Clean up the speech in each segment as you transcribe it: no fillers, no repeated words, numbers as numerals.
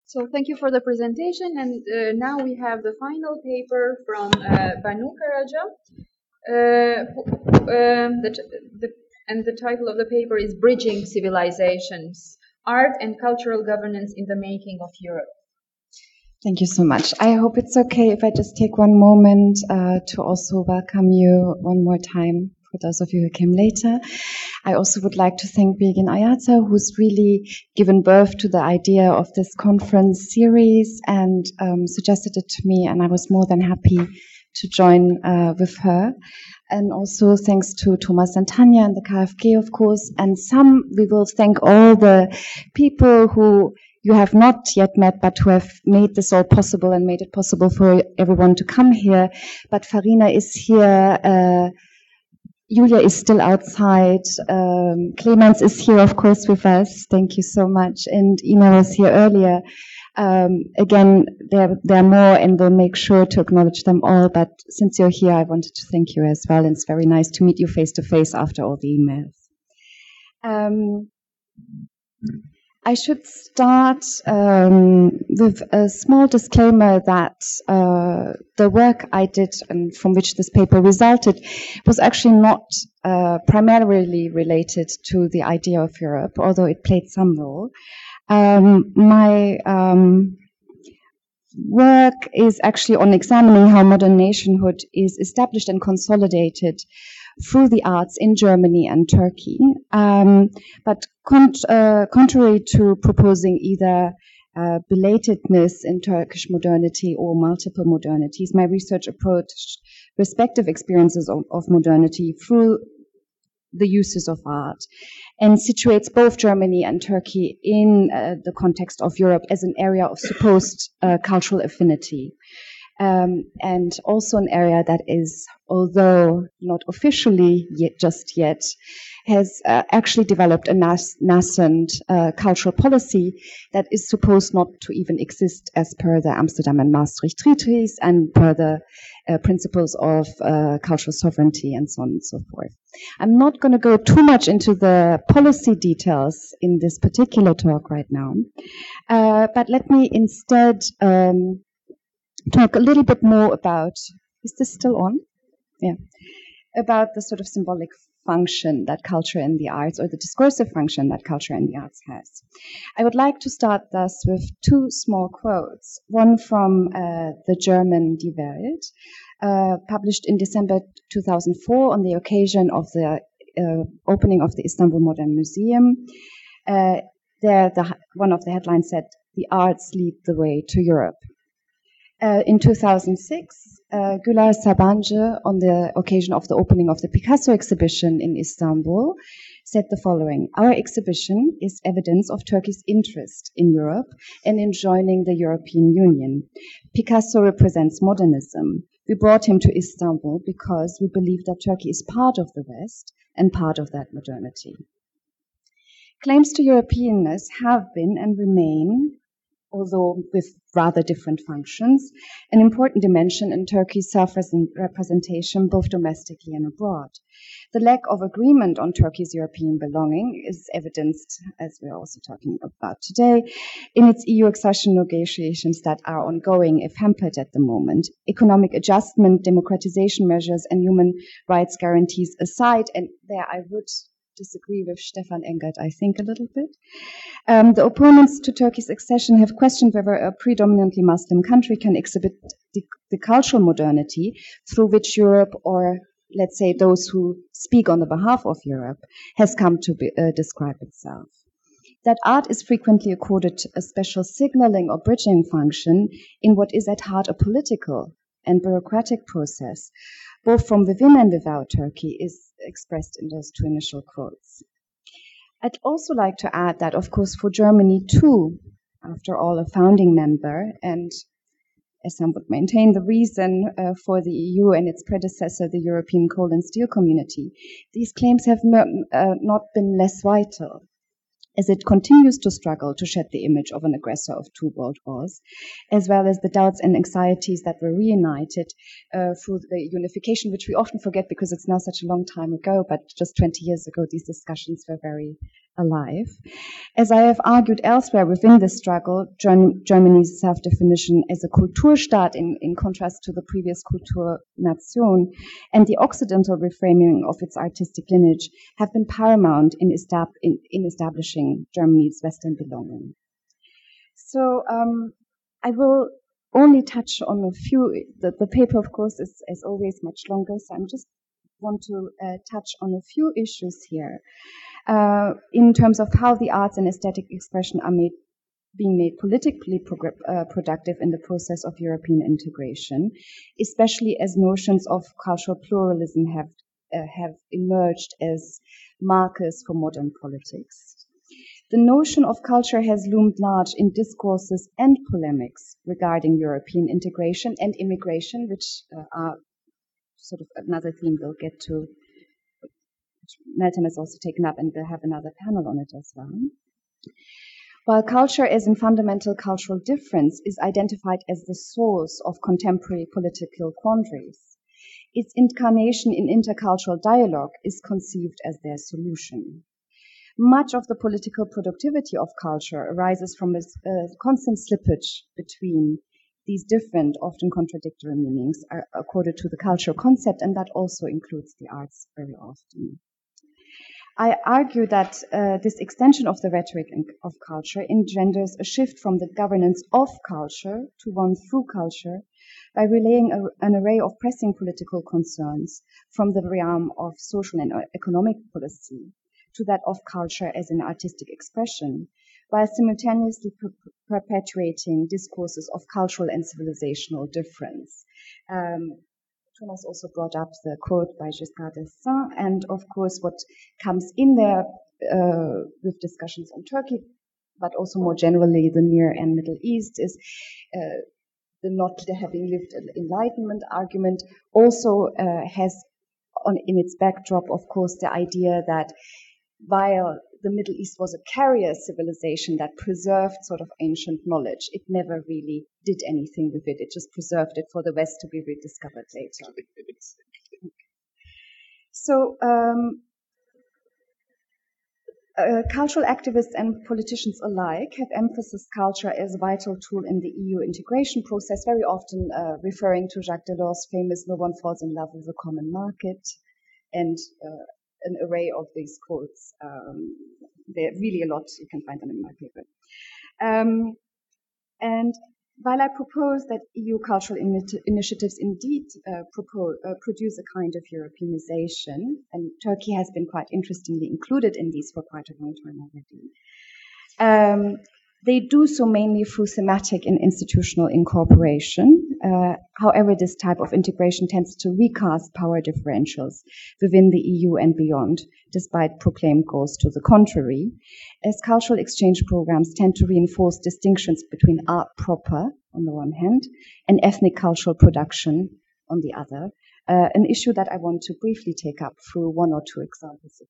So thank you for the presentation, and now we have the final paper from Banu Karaca. And the title of the paper is Bridging Civilizations, Art and Cultural Governance in the Making of Europe. Thank you so much. I hope it's okay if I just take one moment to also welcome you one more time for those of you who came later. I also would like to thank Birgin Ayata, who's really given birth to the idea of this conference series and suggested it to me, and I was more than happy to join with her. And also thanks to Thomas and Tanya and the KfG, of course. And we will thank all the people who you have not yet met, but who have made this all possible and made it possible for everyone to come here. But Farina is here. Julia is still outside. Clemens is here, of course, with us. Thank you so much. And Ina was here earlier. Again, there are more, and we'll make sure to acknowledge them all. But since you're here, I wanted to thank you as well. And it's very nice to meet you face to face after all the emails. I should start with a small disclaimer that the work I did and from which this paper resulted was actually not primarily related to the idea of Europe, although it played some role. My work is actually on examining how modern nationhood is established and consolidated through the arts in Germany and Turkey. But contrary to proposing either belatedness in Turkish modernity or multiple modernities, my research approached respective experiences of modernity through the uses of art and situates both Germany and Turkey in the context of Europe as an area of supposed cultural affinity. And also an area that is, although not officially just yet, has actually developed a nascent cultural policy that is supposed not to even exist as per the Amsterdam and Maastricht treaties and per the principles of cultural sovereignty and so on and so forth. I'm not going to go too much into the policy details in this particular talk right now, but let me instead talk a little bit more about, is this still on? Yeah. About the sort of symbolic function that culture and the arts, or the discursive function that culture and the arts has. I would like to start thus with two small quotes, one from the German Die Welt, published in December 2004 on the occasion of the opening of the Istanbul Modern Museum. One of the headlines said, "The arts lead the way to Europe." In 2006, Güler Sabancı, on the occasion of the opening of the Picasso exhibition in Istanbul, said the following: "Our exhibition is evidence of Turkey's interest in Europe and in joining the European Union. Picasso represents modernism. We brought him to Istanbul because we believe that Turkey is part of the West and part of that modernity." Claims to Europeanness have been and remain, although with rather different functions, an important dimension in Turkey's self-representation, both domestically and abroad. The lack of agreement on Turkey's European belonging is evidenced, as we're also talking about today, in its EU accession negotiations that are ongoing, if hampered at the moment. Economic adjustment, democratization measures, and human rights guarantees aside, and there I would disagree with Stefan Engert, I think, a little bit. The opponents to Turkey's accession have questioned whether a predominantly Muslim country can exhibit the cultural modernity through which Europe, or let's say those who speak on the behalf of Europe, has come to describe itself. That art is frequently accorded a special signaling or bridging function in what is at heart a political and bureaucratic process, both from within and without Turkey, is expressed in those two initial quotes. I'd also like to add that, of course, for Germany too, after all, a founding member, and as some would maintain, the reason for the EU and its predecessor, the European Coal and Steel Community, these claims have not been less vital, as it continues to struggle to shed the image of an aggressor of two world wars, as well as the doubts and anxieties that were reunited through the unification, which we often forget because it's now such a long time ago, but just 20 years ago, these discussions were very alive. As I have argued elsewhere within this struggle, Germany's self-definition as a Kulturstaat in contrast to the previous Kulturnation and the Occidental reframing of its artistic lineage have been paramount in establishing Germany's Western belonging. So I will only touch on a few. The paper, of course, is as always much longer, so I'm just want to touch on a few issues here in terms of how the arts and aesthetic expression are being made politically productive in the process of European integration, especially as notions of cultural pluralism have emerged as markers for modern politics. The notion of culture has loomed large in discourses and polemics regarding European integration and immigration, which are sort of another theme we'll get to, which Meltem has also taken up, and we'll have another panel on it as well. While culture as a fundamental cultural difference is identified as the source of contemporary political quandaries, its incarnation in intercultural dialogue is conceived as their solution. Much of the political productivity of culture arises from a constant slippage between these different, often contradictory meanings are accorded to the cultural concept, and that also includes the arts very often. I argue that this extension of the rhetoric of culture engenders a shift from the governance of culture to one through culture by relaying an array of pressing political concerns from the realm of social and economic policy to that of culture as an artistic expression, while simultaneously perpetuating discourses of cultural and civilizational difference. Thomas also brought up the quote by Giscard d'Estaing, and of course what comes in there with discussions on Turkey, but also more generally the Near and Middle East, is the not having lived Enlightenment argument also has in its backdrop, of course, the idea that while the Middle East was a carrier civilization that preserved sort of ancient knowledge, it never really did anything with it. It just preserved it for the West to be rediscovered later. So cultural activists and politicians alike have emphasized culture as a vital tool in the EU integration process, very often referring to Jacques Delors' famous "No one falls in love with a common market," and an array of these quotes. There are really a lot, you can find them in my paper. And while I propose that EU cultural initiatives indeed produce a kind of Europeanization, and Turkey has been quite interestingly included in these for quite a long time already, they do so mainly through thematic and institutional incorporation. However, this type of integration tends to recast power differentials within the EU and beyond, despite proclaimed goals to the contrary, as cultural exchange programs tend to reinforce distinctions between art proper, on the one hand, and ethnic cultural production, on the other, an issue that I want to briefly take up through one or two examples,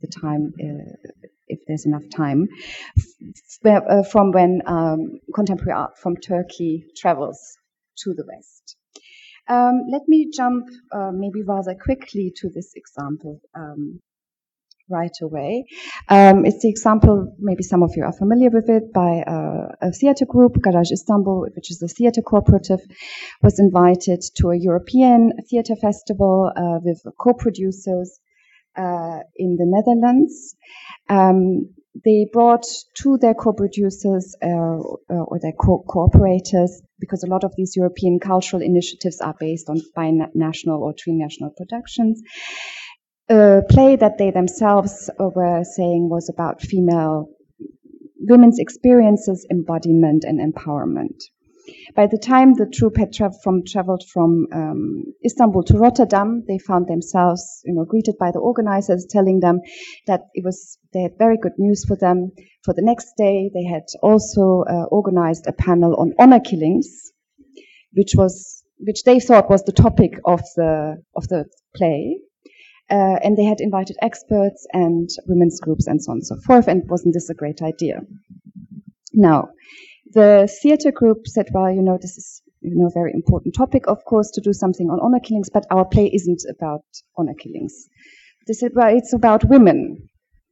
if there's enough time, from when contemporary art from Turkey travels to the West. Let me jump maybe rather quickly to this example right away. It's the example, maybe some of you are familiar with it, by a theater group, Garage Istanbul, which is a theater cooperative, was invited to a European theater festival with co-producers in the Netherlands. They brought to their co-producers or their cooperators, because a lot of these European cultural initiatives are based on binational or trinational productions, a play that they themselves were saying was about women's experiences, embodiment, and empowerment. By the time the troupe had traveled from Istanbul to Rotterdam, they found themselves, greeted by the organizers, telling them that they had very good news for them. For the next day, they had also organized a panel on honor killings, which they thought was the topic of the play. And they had invited experts and women's groups and so on and so forth, and wasn't this a great idea? Now, the theater group said, well, this is a very important topic, of course, to do something on honor killings, but our play isn't about honor killings. They said, well, it's about women.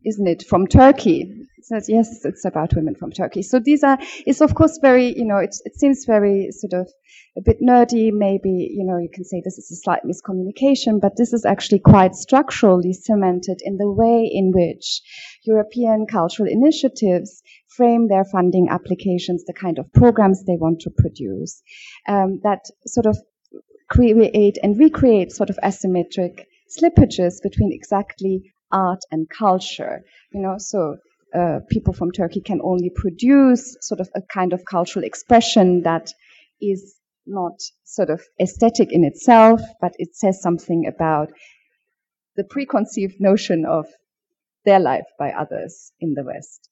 isn't it, from Turkey? It says, yes, it's about women from Turkey. So it's of course very, it seems very sort of a bit nerdy, maybe, you can say this is a slight miscommunication, but this is actually quite structurally cemented in the way in which European cultural initiatives frame their funding applications, the kind of programs they want to produce, that sort of create and recreate sort of asymmetric slippages between exactly art and culture. So people from Turkey can only produce sort of a kind of cultural expression that is not sort of aesthetic in itself, but it says something about the preconceived notion of their life by others in the West.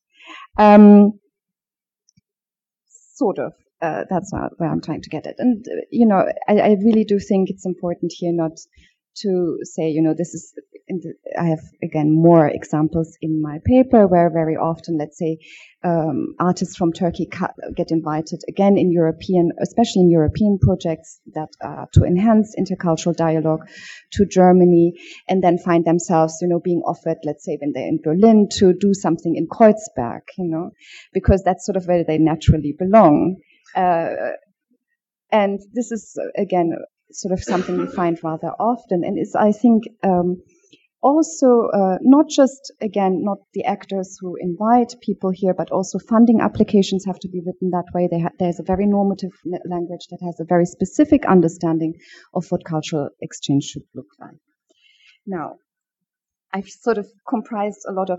Sort of. That's where I'm trying to get it. And, I really do think it's important here not to say, this is, I have, again, more examples in my paper where very often, let's say, artists from Turkey get invited again especially in European projects that are to enhance intercultural dialogue to Germany, and then find themselves, being offered, let's say, when they're in Berlin, to do something in Kreuzberg, because that's sort of where they naturally belong. And this is, again, sort of something we find rather often, and is, I think, also not just, again, not the actors who invite people here, but also funding applications have to be written that way. There's a very normative language that has a very specific understanding of what cultural exchange should look like. Now, I've sort of comprised a lot of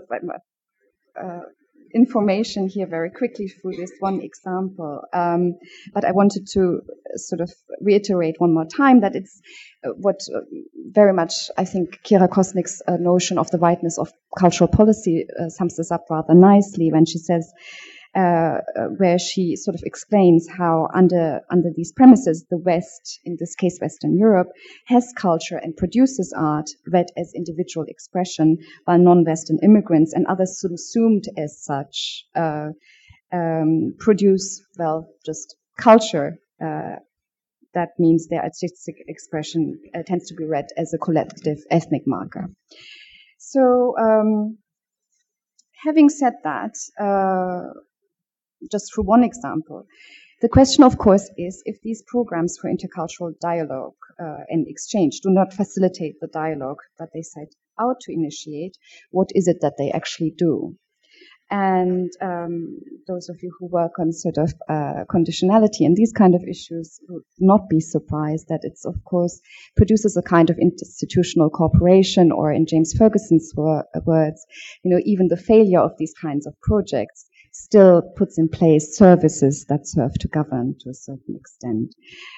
information here very quickly through this one example, but I wanted to sort of reiterate one more time that it's what very much, I think, Kira Kosnik's notion of the wideness of cultural policy sums this up rather nicely when she says, where she sort of explains how under these premises, the West, in this case Western Europe, has culture and produces art read as individual expression, while non-Western immigrants and others subsumed as such produce, well, just culture. That means their artistic expression tends to be read as a collective ethnic marker. So, having said that, just through one example, the question, of course, is if these programs for intercultural dialogue and exchange do not facilitate the dialogue that they set out to initiate, what is it that they actually do? And those of you who work on sort of conditionality and these kind of issues would not be surprised that it's, of course, produces a kind of institutional cooperation, or in James Ferguson's words, even the failure of these kinds of projects still puts in place services that serve to govern to a certain extent.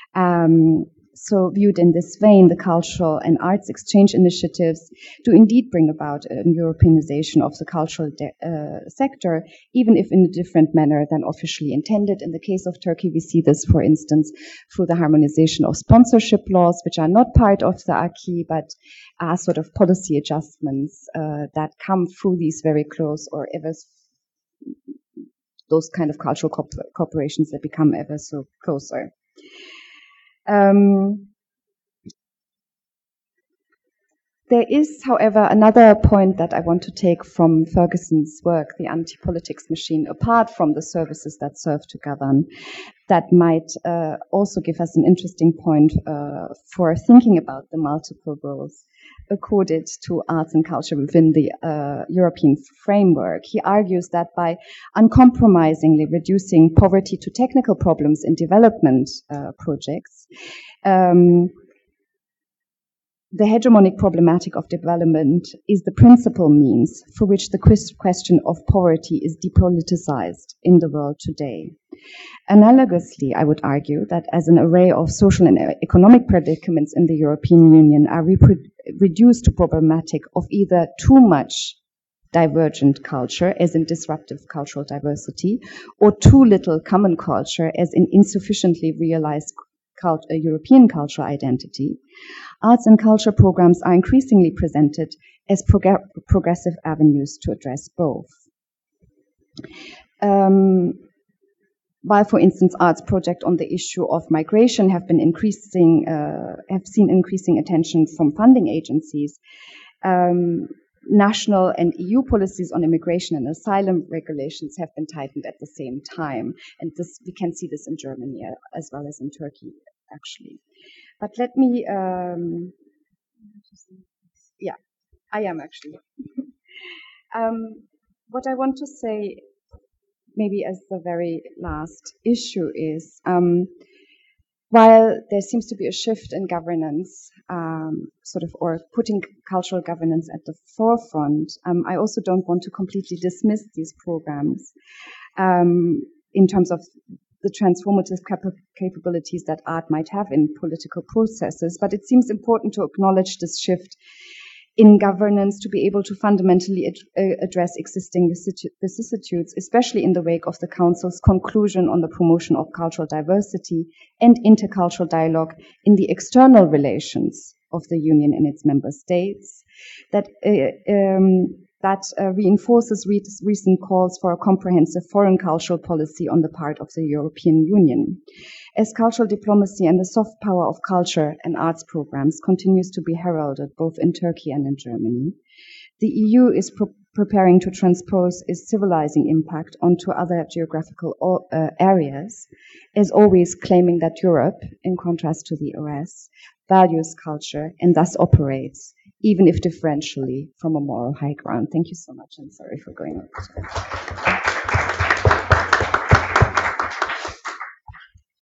So viewed in this vein, the cultural and arts exchange initiatives do indeed bring about a Europeanization of the cultural sector, even if in a different manner than officially intended. In the case of Turkey, we see this, for instance, through the harmonization of sponsorship laws, which are not part of the acquis, but are sort of policy adjustments that come through these very close or ever those kind of cultural corporations that become ever so closer. There is, however, another point that I want to take from Ferguson's work, the anti-politics machine, apart from the services that serve to govern, that might also give us an interesting point for thinking about the multiple roles accorded to arts and culture within the European framework. He argues that by uncompromisingly reducing poverty to technical problems in development projects, the hegemonic problematic of development is the principal means for which the question of poverty is depoliticized in the world today. Analogously, I would argue that as an array of social and economic predicaments in the European Union are reduced to problematic of either too much divergent culture, as in disruptive cultural diversity, or too little common culture, as in insufficiently realized European cultural identity, arts and culture programs are increasingly presented as progressive avenues to address both. While, for instance, arts projects on the issue of migration have seen increasing attention from funding agencies, national and EU policies on immigration and asylum regulations have been tightened at the same time. And this, we can see this in Germany as well as in Turkey, actually. But let me, yeah, I am actually. What I want to say, maybe as the very last issue, is while there seems to be a shift in governance, or putting cultural governance at the forefront, I also don't want to completely dismiss these programs in terms of the transformative capabilities that art might have in political processes. But it seems important to acknowledge this shift in governance to be able to fundamentally address existing vicissitudes, especially in the wake of the Council's conclusion on the promotion of cultural diversity and intercultural dialogue in the external relations of the Union and its member states, that reinforces recent calls for a comprehensive foreign cultural policy on the part of the European Union. As cultural diplomacy and the soft power of culture and arts programs continues to be heralded both in Turkey and in Germany, the EU is preparing to transpose its civilizing impact onto other geographical areas, as always claiming that Europe, in contrast to the US, values culture and thus operates, even if differentially, from a moral high ground. Thank you so much, and sorry for going on.